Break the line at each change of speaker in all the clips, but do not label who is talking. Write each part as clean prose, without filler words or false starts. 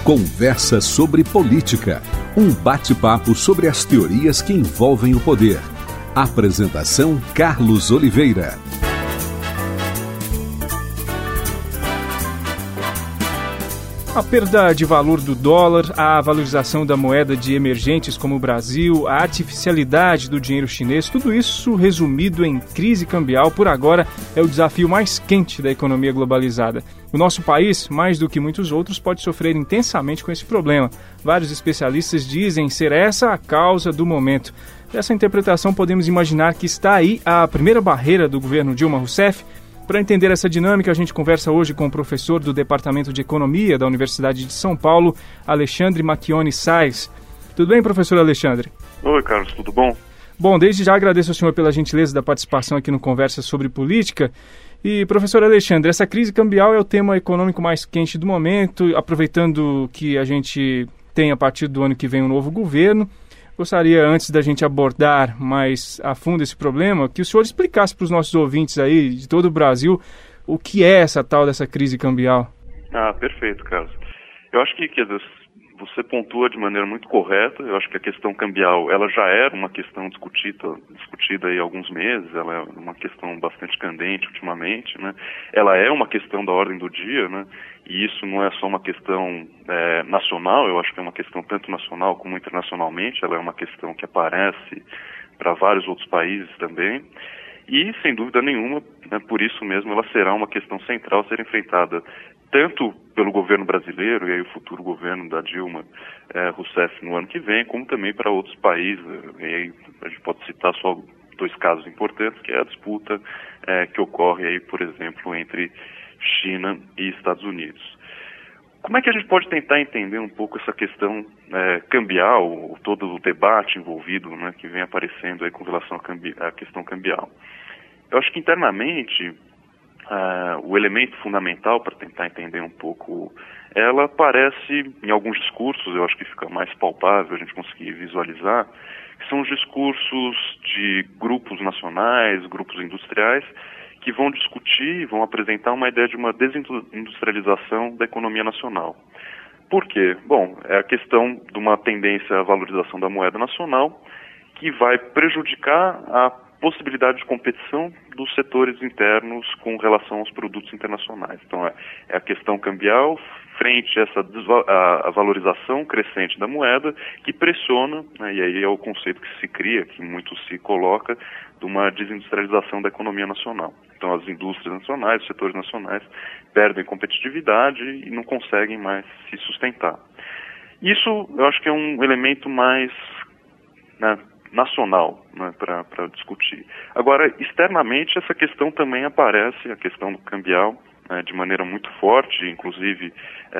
Conversa sobre Política, um bate-papo sobre as teorias que envolvem o poder. Apresentação Carlos Oliveira.
A perda de valor do dólar, a valorização da moeda de emergentes como o Brasil, a artificialidade do dinheiro chinês, tudo isso resumido em crise cambial, por agora é o desafio mais quente da economia globalizada. O nosso país, mais do que muitos outros, pode sofrer intensamente com esse problema. Vários especialistas dizem ser essa a causa do momento. Dessa interpretação, podemos imaginar que está aí a primeira barreira do governo Dilma Rousseff. Para entender essa dinâmica, a gente conversa hoje com o professor do Departamento de Economia da Universidade de São Paulo, Alexandre Macchioni Sais. Tudo bem, professor Alexandre?
Oi, Carlos, tudo bom?
Bom, desde já agradeço ao senhor pela gentileza da participação aqui no Conversa sobre Política. E, professor Alexandre, essa crise cambial é o tema econômico mais quente do momento, aproveitando que a gente tem a partir do ano que vem um novo governo. Gostaria, antes da gente abordar mais a fundo esse problema, que o senhor explicasse para os nossos ouvintes aí de todo o Brasil o que é essa tal dessa crise cambial.
Perfeito, Carlos. Eu acho que você pontua de maneira muito correta. Eu acho que a questão cambial, ela já era uma questão discutida aí há alguns meses, ela é uma questão bastante candente ultimamente, né? Ela é uma questão da ordem do dia, né? E isso não é só uma questão nacional, eu acho que é uma questão tanto nacional como internacionalmente, ela é uma questão que aparece para vários outros países também. E, sem dúvida nenhuma, né, por isso mesmo, ela será uma questão central a ser enfrentada tanto pelo governo brasileiro e aí o futuro governo da Dilma Rousseff no ano que vem, como também para outros países. E aí a gente pode citar só dois casos importantes, que é a disputa que ocorre aí, por exemplo, entre China e Estados Unidos. Como é que a gente pode tentar entender um pouco essa questão cambial, todo o debate envolvido, né, que vem aparecendo aí com relação à questão cambial? Eu acho que internamente o elemento fundamental para tentar entender um pouco ela aparece em alguns discursos, eu acho que fica mais palpável a gente conseguir visualizar, que são os discursos de grupos nacionais, grupos industriais, que vão discutir, vão apresentar uma ideia de uma desindustrialização da economia nacional. Por quê? Bom, é a questão de uma tendência à valorização da moeda nacional que vai prejudicar a possibilidade de competição dos setores internos com relação aos produtos internacionais. Então, é a questão cambial frente a essa a valorização crescente da moeda que pressiona, né, e aí é o conceito que se cria, que muito se coloca, de uma desindustrialização da economia nacional. Então, as indústrias nacionais, os setores nacionais perdem competitividade e não conseguem mais se sustentar. Isso, eu acho que é um elemento mais, né, nacional, né, para discutir. Agora, externamente, essa questão também aparece, a questão do cambial, de maneira muito forte, inclusive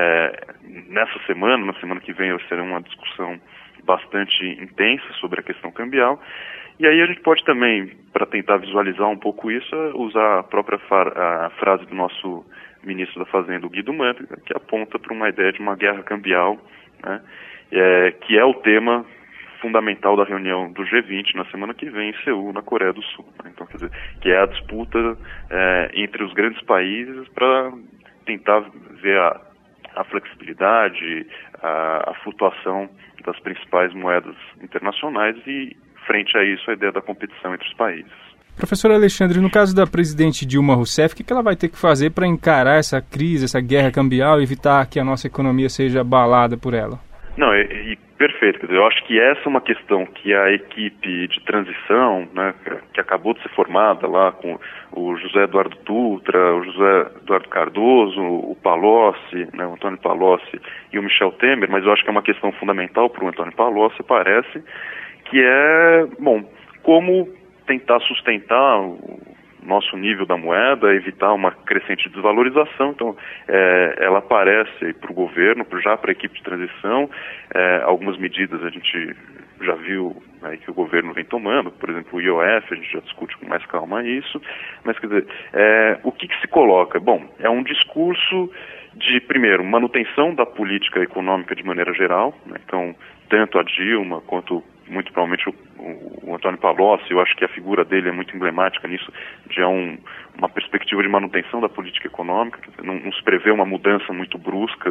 nessa semana, na semana que vem, será uma discussão bastante intensa sobre a questão cambial. E aí a gente pode também, para tentar visualizar um pouco isso, usar a própria a frase do nosso ministro da Fazenda, o Guido Mantega, que aponta para uma ideia de uma guerra cambial, né, que é o tema fundamental da reunião do G20 na semana que vem em Seul, na Coreia do Sul. Então, quer dizer, que é a disputa entre os grandes países para tentar ver a flexibilidade, a flutuação das principais moedas internacionais e, frente a isso, a ideia da competição entre os países.
Professor Alexandre, no caso da presidente Dilma Rousseff, o que ela vai ter que fazer para encarar essa crise, essa guerra cambial e evitar que a nossa economia seja abalada por ela?
Não, perfeito. Quer dizer, eu acho que essa é uma questão que a equipe de transição, né, que acabou de ser formada lá com o José Eduardo Dutra, o José Eduardo Cardoso, o Palocci, né, o Antônio Palocci e o Michel Temer, mas eu acho que é uma questão fundamental para o Antônio Palocci, parece, que é, como tentar sustentar o nosso nível da moeda, evitar uma crescente desvalorização. Então, ela aparece para o governo, já para a equipe de transição, algumas medidas a gente já viu, né, que o governo vem tomando, por exemplo, o IOF, a gente já discute com mais calma isso, mas, quer dizer, o que se coloca? Bom, é um discurso de, primeiro, manutenção da política econômica de maneira geral, né? Então, tanto a Dilma quanto muito provavelmente o Antônio Palocci, eu acho que a figura dele é muito emblemática nisso, de uma perspectiva de manutenção da política econômica, não se prevê uma mudança muito brusca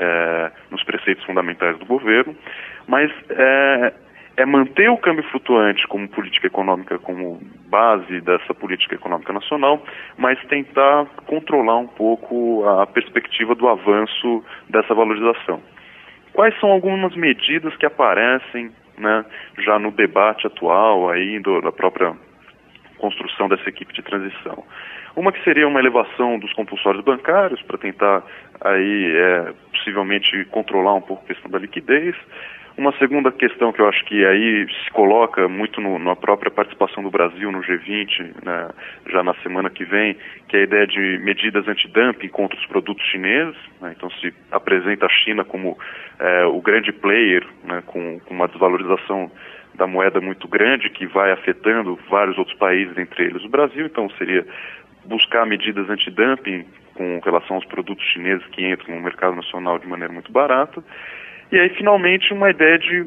nos preceitos fundamentais do governo, mas é manter o câmbio flutuante como política econômica, como base dessa política econômica nacional, mas tentar controlar um pouco a perspectiva do avanço dessa valorização. Quais são algumas medidas que aparecem, né, já no debate atual aí da própria construção dessa equipe de transição? Uma que seria uma elevação dos compulsórios bancários para tentar aí possivelmente controlar um pouco a questão da liquidez. Uma segunda questão que eu acho que aí se coloca muito na própria participação do Brasil no G20, né, já na semana que vem, que é a ideia de medidas antidumping contra os produtos chineses, né, então se apresenta a China como o grande player, né, com uma desvalorização da moeda muito grande que vai afetando vários outros países, entre eles o Brasil, então seria buscar medidas antidumping com relação aos produtos chineses que entram no mercado nacional de maneira muito barata. E aí, finalmente, uma ideia de,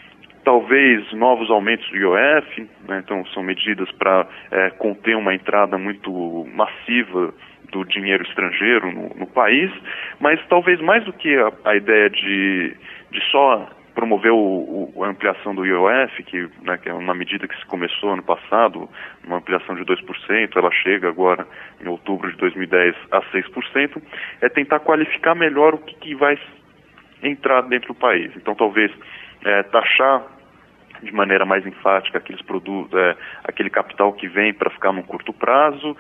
talvez, novos aumentos do IOF, né? Então, são medidas para conter uma entrada muito massiva do dinheiro estrangeiro no país, mas talvez mais do que a ideia de só promover a ampliação do IOF, que é uma medida que se começou ano passado, uma ampliação de 2%, ela chega agora em outubro de 2010 a 6%, é tentar qualificar melhor o que vai entrar dentro do país. Então, talvez taxar de maneira mais enfática aqueles produtos, aquele capital que vem para ficar num curto prazo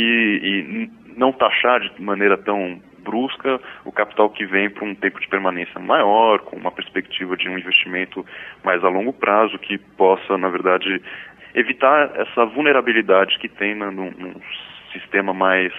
e não taxar de maneira tão brusca o capital que vem para um tempo de permanência maior, com uma perspectiva de um investimento mais a longo prazo, que possa, na verdade, evitar essa vulnerabilidade que tem num sistema mais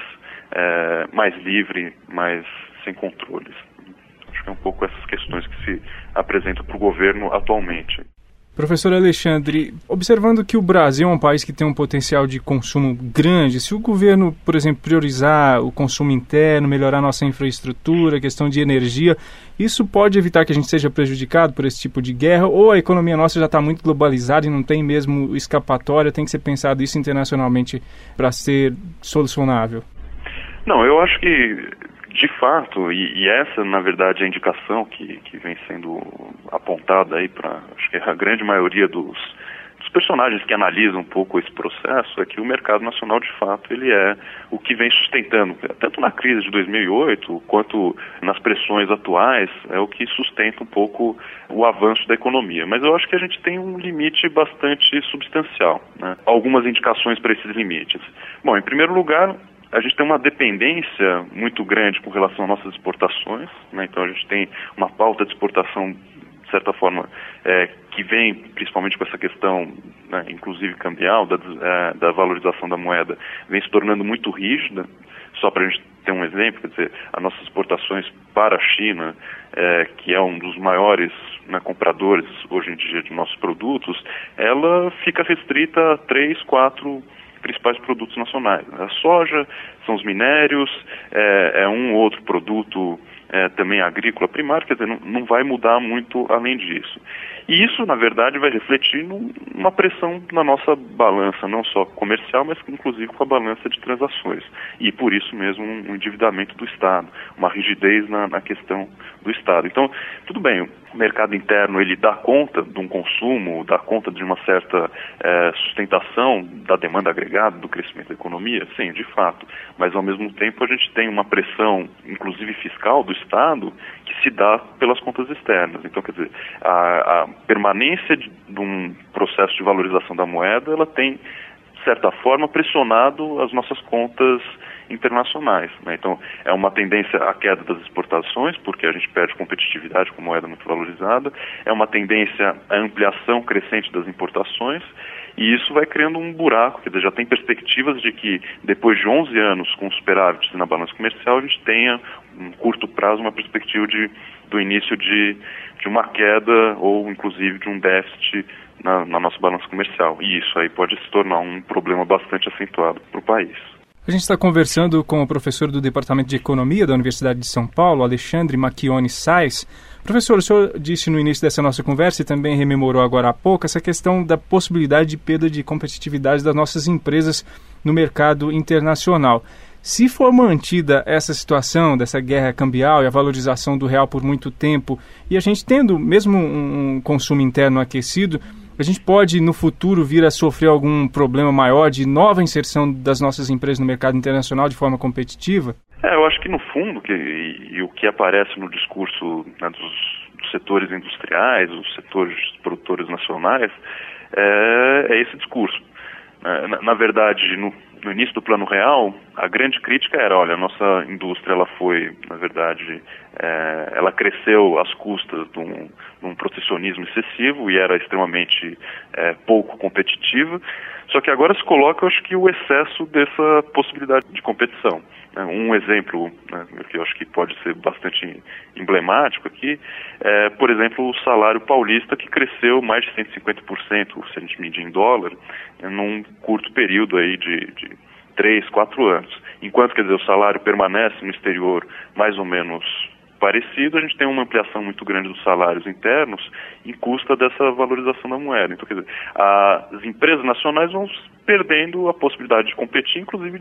livre, mais sem controles. Acho que é um pouco essas questões que se apresentam para o governo atualmente.
Professor Alexandre, observando que o Brasil é um país que tem um potencial de consumo grande, se o governo, por exemplo, priorizar o consumo interno, melhorar nossa infraestrutura, questão de energia, isso pode evitar que a gente seja prejudicado por esse tipo de guerra, ou a economia nossa já está muito globalizada e não tem mesmo escapatória, tem que ser pensado isso internacionalmente para ser solucionável?
Não, eu acho que, de fato, e essa, na verdade, é a indicação que vem sendo apontada aí para, acho que a grande maioria dos personagens que analisam um pouco esse processo, é que o mercado nacional, de fato, ele é o que vem sustentando, tanto na crise de 2008, quanto nas pressões atuais, é o que sustenta um pouco o avanço da economia. Mas eu acho que a gente tem um limite bastante substancial, né? Algumas indicações para esses limites. Bom, em primeiro lugar, a gente tem uma dependência muito grande com relação às nossas exportações, né? Então a gente tem uma pauta de exportação, de certa forma, que vem principalmente com essa questão, né, inclusive cambial, da valorização da moeda, vem se tornando muito rígida. Só para a gente ter um exemplo, quer dizer, as nossas exportações para a China, que é um dos maiores, né, compradores hoje em dia de nossos produtos, ela fica restrita a 3, 4 principais produtos nacionais. A soja, são os minérios, um outro produto também agrícola primário, quer dizer, não vai mudar muito além disso. E isso, na verdade, vai refletir numa pressão na nossa balança, não só comercial, mas inclusive com a balança de transações. E por isso mesmo um endividamento do Estado, uma rigidez na questão do Estado. Então, tudo bem, o mercado interno ele dá conta de um consumo, dá conta de uma certa sustentação da demanda agregada, do crescimento da economia, sim, de fato. Mas, ao mesmo tempo, a gente tem uma pressão, inclusive fiscal, do Estado, que se dá pelas contas externas. Então, quer dizer, a permanência de um processo de valorização da moeda, ela tem, de certa forma, pressionado as nossas contas internacionais, né? Então, é uma tendência à queda das exportações, porque a gente perde competitividade com moeda muito valorizada, é uma tendência à ampliação crescente das importações, e isso vai criando um buraco, quer dizer, já tem perspectivas de que depois de 11 anos com superávites na balança comercial, a gente tenha, em curto prazo, uma perspectiva do início de uma queda ou, inclusive, de um déficit na nossa balança comercial. E isso aí pode se tornar um problema bastante acentuado para o país.
A gente está conversando com o professor do Departamento de Economia da Universidade de São Paulo, Alexandre Macchione Sais. Professor, o senhor disse no início dessa nossa conversa e também rememorou agora há pouco essa questão da possibilidade de perda de competitividade das nossas empresas no mercado internacional. Se for mantida essa situação dessa guerra cambial e a valorização do real por muito tempo, e a gente tendo mesmo um consumo interno aquecido, a gente pode, no futuro, vir a sofrer algum problema maior de nova inserção das nossas empresas no mercado internacional de forma competitiva?
Eu acho que, no fundo, o que aparece no discurso, né, dos setores industriais, dos setores produtores nacionais, é esse discurso. Na verdade, no início do Plano Real, a grande crítica era, olha, a nossa indústria, ela foi, na verdade, ela cresceu às custas de um protecionismo excessivo e era extremamente pouco competitiva, só que agora se coloca, eu acho que o excesso dessa possibilidade de competição. Um exemplo, né, que eu acho que pode ser bastante emblemático aqui, por exemplo, o salário paulista, que cresceu mais de 150%, se a gente medir em dólar, num curto período aí de 3, 4 anos. Enquanto, quer dizer, o salário permanece no exterior mais ou menos parecido, a gente tem uma ampliação muito grande dos salários internos em custa dessa valorização da moeda. Então, quer dizer, as empresas nacionais vão perdendo a possibilidade de competir, inclusive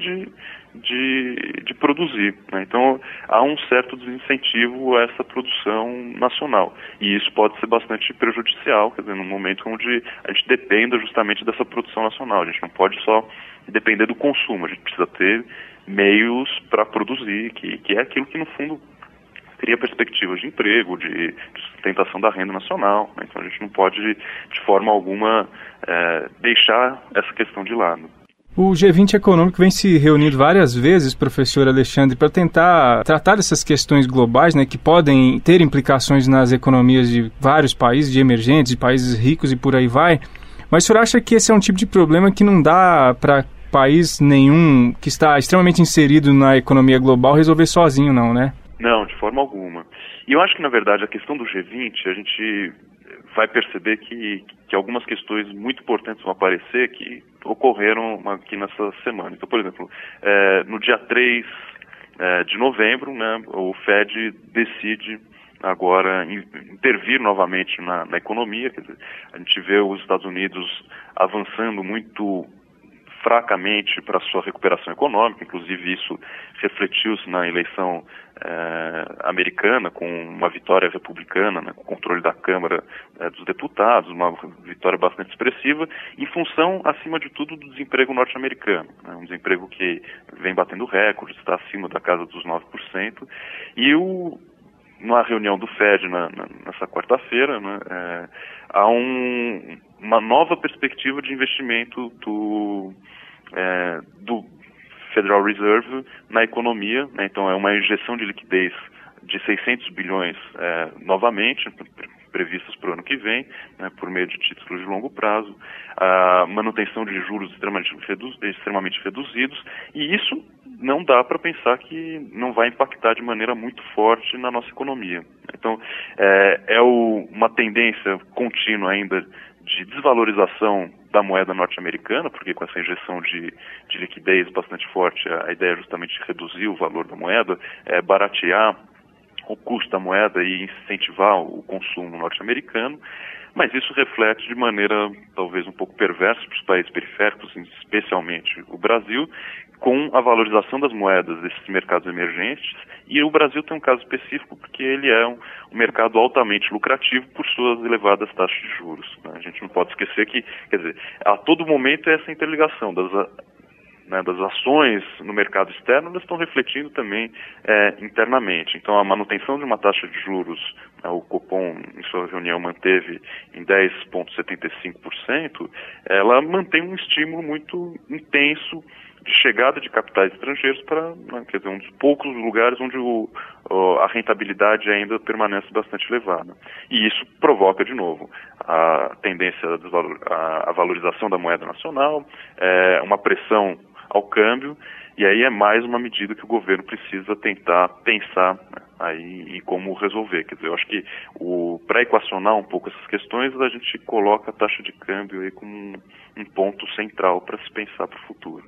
de produzir, né? Então, há um certo desincentivo a essa produção nacional. E isso pode ser bastante prejudicial, quer dizer, num momento onde a gente dependa justamente dessa produção nacional. A gente não pode só depender do consumo, a gente precisa ter meios para produzir, que é aquilo que, no fundo, cria perspectivas de emprego, de sustentação da renda nacional, né? Então a gente não pode, de forma alguma, deixar essa questão de lado.
O G20 econômico vem se reunindo várias vezes, professor Alexandre, para tentar tratar dessas questões globais, né, que podem ter implicações nas economias de vários países, de emergentes, de países ricos e por aí vai. Mas o senhor acha que esse é um tipo de problema que não dá para país nenhum que está extremamente inserido na economia global resolver sozinho, não, né?
Não, de forma alguma. E eu acho que, na verdade, a questão do G20, a gente vai perceber que algumas questões muito importantes vão aparecer que ocorreram aqui nessa semana. Então, por exemplo, no dia 3 de novembro, né, o Fed decide agora intervir novamente na economia. Quer dizer, a gente vê os Estados Unidos avançando muito fracamente para a sua recuperação econômica, inclusive isso refletiu-se na eleição americana, com uma vitória republicana, né, com o controle da Câmara dos Deputados, uma vitória bastante expressiva, em função, acima de tudo, do desemprego norte-americano, né, um desemprego que vem batendo recordes, está acima da casa dos 9%, e na reunião do Fed nessa quarta-feira, né, há uma nova perspectiva de investimento do Federal Reserve na economia, né? Então é uma injeção de liquidez de 600 bilhões novamente, previstas para o ano que vem, né, por meio de títulos de longo prazo, a manutenção de juros extremamente reduzidos, e isso não dá para pensar que não vai impactar de maneira muito forte na nossa economia. Então, uma tendência contínua ainda de desvalorização da moeda norte-americana, porque com essa injeção de liquidez bastante forte, a ideia é justamente reduzir o valor da moeda, baratear o custo da moeda e incentivar o consumo norte-americano, mas isso reflete de maneira talvez um pouco perversa para os países periféricos, especialmente o Brasil, com a valorização das moedas desses mercados emergentes, e o Brasil tem um caso específico porque ele é um mercado altamente lucrativo por suas elevadas taxas de juros, né? A gente não pode esquecer que, quer dizer, a todo momento é essa interligação das ações no mercado externo, elas estão refletindo também internamente. Então, a manutenção de uma taxa de juros, o Copom, em sua reunião, manteve em 10,75%, ela mantém um estímulo muito intenso de chegada de capitais estrangeiros para, quer dizer, um dos poucos lugares onde a rentabilidade ainda permanece bastante elevada. E isso provoca, de novo, a tendência à valorização da moeda nacional, uma pressão ao câmbio, e aí é mais uma medida que o governo precisa tentar pensar, né, aí em como resolver. Quer dizer, eu acho que para equacionar um pouco essas questões, a gente coloca a taxa de câmbio aí como um ponto central para se pensar para o futuro.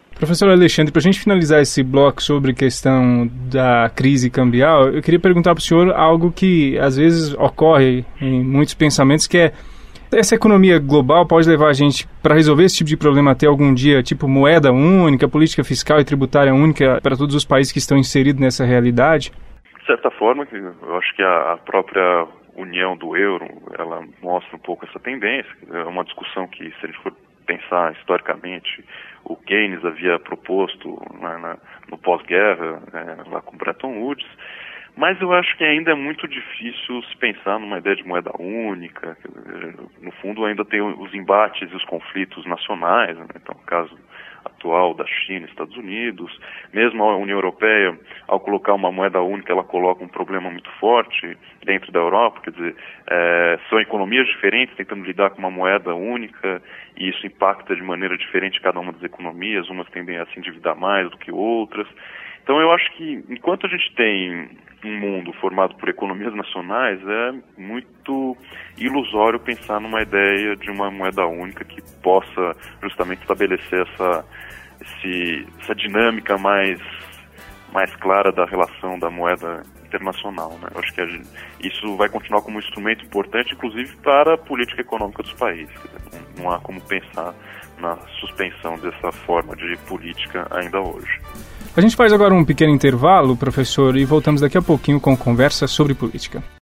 Professor Alexandre, para a gente finalizar esse bloco sobre questão da crise cambial, eu queria perguntar para o senhor algo que às vezes ocorre em muitos pensamentos, que é: essa economia global pode levar a gente, para resolver esse tipo de problema, a ter algum dia, tipo moeda única, política fiscal e tributária única para todos os países que estão inseridos nessa realidade?
De certa forma, eu acho que a própria união do euro, ela mostra um pouco essa tendência. É uma discussão que, se a gente for pensar historicamente, o Keynes havia proposto no pós-guerra, lá com Bretton Woods, mas eu acho que ainda é muito difícil se pensar numa ideia de moeda única. No fundo, ainda tem os embates e os conflitos nacionais, né? Então, o caso atual da China e Estados Unidos, mesmo a União Europeia, ao colocar uma moeda única, ela coloca um problema muito forte dentro da Europa, quer dizer, são economias diferentes tentando lidar com uma moeda única, e isso impacta de maneira diferente cada uma das economias, umas tendem a se endividar mais do que outras. Então eu acho que enquanto a gente tem um mundo formado por economias nacionais, é muito ilusório pensar numa ideia de uma moeda única que possa justamente estabelecer essa dinâmica mais clara da relação da moeda internacional, né? Eu acho que isso vai continuar como um instrumento importante, inclusive para a política econômica dos países. Não há como pensar na suspensão dessa forma de política ainda hoje.
A gente faz agora um pequeno intervalo, professor, e voltamos daqui a pouquinho com conversa sobre política.